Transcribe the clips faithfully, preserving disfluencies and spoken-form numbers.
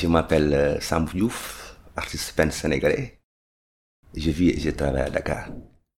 je m'appelle euh, Sambou Diouf, artiste peintre sénégalais. Je vis et je travaille à Dakar.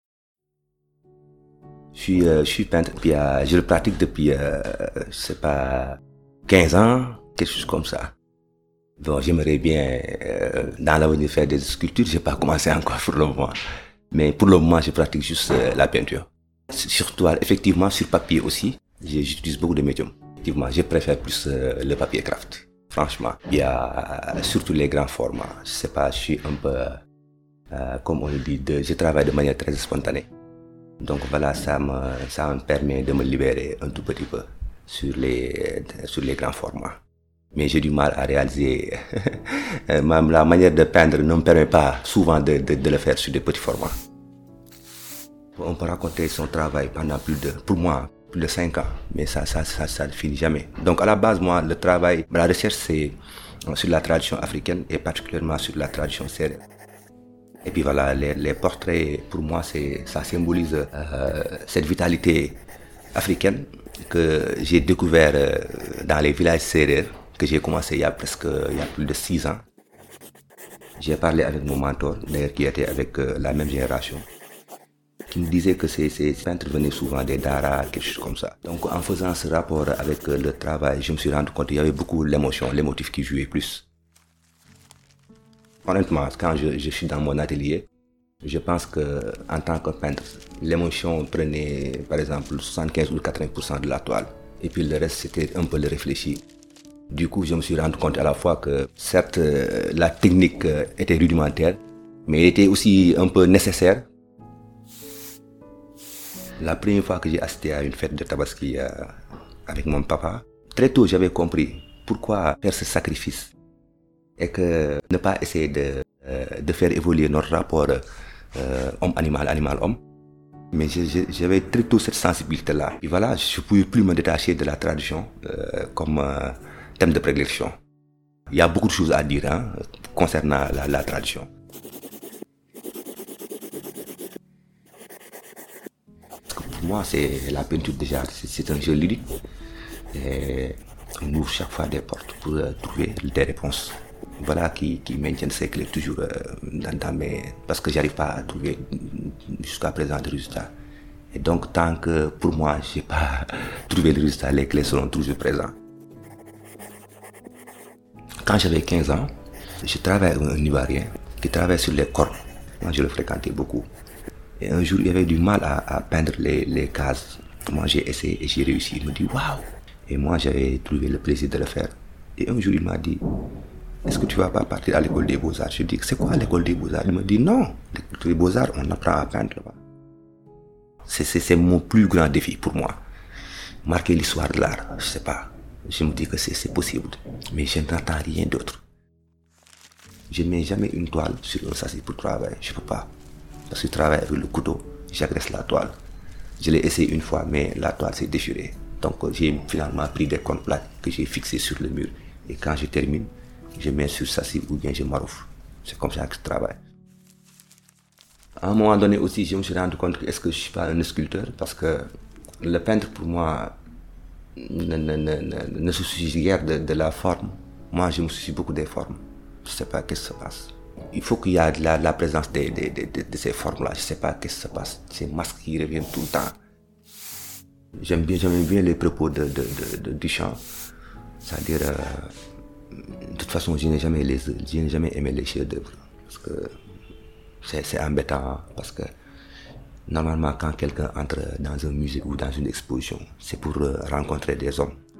Je suis, euh, je suis peintre, puis euh, je le pratique depuis, euh, je sais pas, quinze ans, quelque chose comme ça. Bon, j'aimerais bien, euh, dans l'avenir, faire des sculptures. Je n'ai pas commencé encore pour le moment. Mais pour le moment, je pratique juste euh, la peinture. Sur toile, effectivement, sur papier aussi, j'utilise beaucoup de médiums. Effectivement, je préfère plus euh, le papier craft. Franchement, il y a euh, surtout les grands formats. Je sais pas, je suis un peu, euh, comme on le dit, de, je travaille de manière très spontanée. Donc voilà, ça me, ça me permet de me libérer un tout petit peu sur les, sur les grands formats. Mais j'ai du mal à réaliser, même la manière de peindre ne me permet pas souvent de, de, de le faire sur des petits formats. On peut raconter son travail pendant plus de, pour moi, plus de cinq ans, mais ça, ça, ça, ça ne finit jamais. Donc à la base, moi, le travail, la recherche, c'est sur la tradition africaine et particulièrement sur la tradition sérère. Et puis voilà, les, les portraits, pour moi, c'est, ça symbolise euh, cette vitalité africaine que j'ai découvert euh, dans les villages sérères, que j'ai commencé il y a presque, il y a plus de six ans. J'ai parlé avec mon mentor, d'ailleurs qui était avec euh, la même génération, qui me disait que ces, ces peintres venaient souvent des daras, quelque chose comme ça. Donc en faisant ce rapport avec euh, le travail, je me suis rendu compte qu'il y avait beaucoup l'émotion, l'émotif qui jouait plus. Honnêtement, quand je, je suis dans mon atelier, je pense qu'en tant que peintre, l'émotion prenait par exemple soixante-quinze ou quatre-vingts pour cent de la toile. Et puis le reste, c'était un peu le réfléchi. Du coup, je me suis rendu compte à la fois que certes, euh, la technique euh, était rudimentaire, mais elle était aussi un peu nécessaire. La première fois que j'ai assisté à une fête de Tabaski euh, avec mon papa, très tôt j'avais compris pourquoi faire ce sacrifice et que ne pas essayer de, euh, de faire évoluer notre rapport euh, homme-animal, animal-homme. Mais j'avais très tôt cette sensibilité-là. Et voilà, je ne pouvais plus me détacher de la tradition euh, comme euh, thème de prédilection. Il y a beaucoup de choses à dire hein, concernant la, la tradition. Pour moi, c'est la peinture déjà, c'est un jeu ludique. Et on ouvre chaque fois des portes pour euh, trouver des réponses. Voilà qui, qui maintiennent ces clés toujours euh, dans, dans mes... Parce que j'arrive pas à trouver jusqu'à présent de résultats. Et donc tant que pour moi, je n'ai pas trouvé le résultat, les clés seront toujours présentes. Quand j'avais quinze ans, je travaillais avec un Ivoirien qui travaillait sur les corps. Moi, je le fréquentais beaucoup. Et un jour, il avait du mal à, à peindre les, les cases. Moi, j'ai essayé et j'ai réussi. Il me dit waouh! Et moi, j'avais trouvé le plaisir de le faire. Et un jour, il m'a dit est-ce que tu ne vas pas partir à l'école des beaux-arts? Je lui ai dit c'est quoi l'école des beaux-arts? Il me dit non, l'école des beaux-arts, on apprend à peindre là-bas. C'est, c'est, c'est mon plus grand défi pour moi. Marquer l'histoire de l'art, je ne sais pas. Je me dis que c'est, c'est possible, mais je n'entends rien d'autre. Je ne mets jamais une toile sur un sachet pour travailler, je ne peux pas. Parce que je travaille avec le couteau, j'agresse la toile. Je l'ai essayé une fois, mais la toile s'est déchirée. Donc j'ai finalement pris des cônes plaques que j'ai fixées sur le mur. Et quand je termine, je mets sur sachet ou bien je maroufle. C'est comme ça que je travaille. À un moment donné aussi, je me suis rendu compte que est-ce que je ne suis pas un sculpteur? Parce que le peintre, pour moi, ne, ne, ne, ne, ne se soucie guère de, de la forme. Moi, je me soucie beaucoup des formes. Je ne sais pas qu'est-ce qui se passe. Il faut qu'il y ait la, la présence de, de, de, de, de ces formes-là. Je ne sais pas qu'est-ce qui se passe. Ces masques qui reviennent tout le temps. J'aime bien, j'aime bien les propos de, de, de, de Duchamp. C'est-à-dire, euh, de toute façon, je n'ai jamais, les, je n'ai jamais aimé les chefs-d'œuvre. Parce que c'est, c'est embêtant. Parce que normalement, quand quelqu'un entre dans un musée ou dans une exposition, c'est pour euh, rencontrer des hommes.